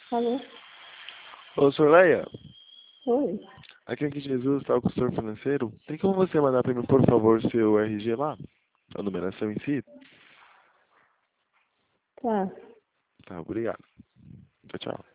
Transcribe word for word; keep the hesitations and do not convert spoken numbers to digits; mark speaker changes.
Speaker 1: Alô?
Speaker 2: Ô, Sorleia,
Speaker 1: Oi.
Speaker 2: aqui é que Jesus, tá, o consultor financeiro. Tem como você mandar pra mim, por favor, seu R G lá? A numeração em si?
Speaker 1: Tá.
Speaker 2: Tá, obrigado. Tchau, tchau.